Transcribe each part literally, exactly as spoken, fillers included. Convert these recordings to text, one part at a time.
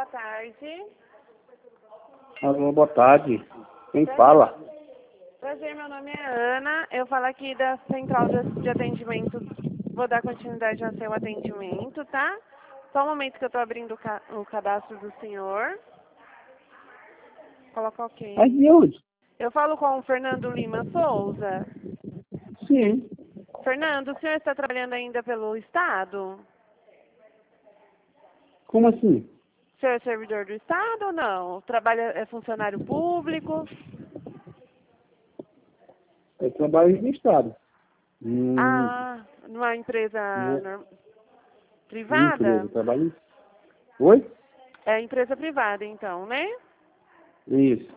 boa tarde. Alô, boa tarde. Quem Prazer. fala? Prazer, meu nome é Ana. Eu falo aqui da Central de de Atendimento. Vou dar continuidade ao seu atendimento, tá? Só um momento que eu estou abrindo o, ca o cadastro do senhor. Coloca ok. Mas de onde? Eu falo com o Fernando Lima Souza. Sim. Fernando, o senhor está trabalhando ainda pelo Estado? Como assim? O senhor é servidor do Estado ou não? Trabalha, é funcionário público? Eu trabalho no Estado. Hum, Ah, numa empresa minha, nor- minha empresa. privada? Eu trabalho em... Oi? É empresa privada, então, né? Isso.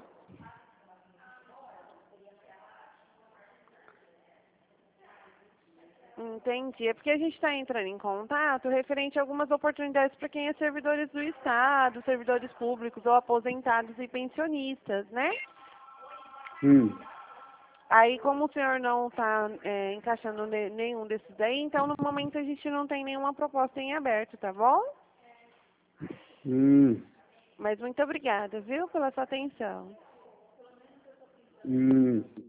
Entendi. É porque a gente está entrando em contato referente a algumas oportunidades para quem é servidores do Estado, servidores públicos ou aposentados e pensionistas, né? Hum. Aí, como o senhor não está é, encaixando ne- nenhum desses daí, então no momento a gente não tem nenhuma proposta em aberto, tá bom? Hum. Mas muito obrigada, viu, pela sua atenção. Hum.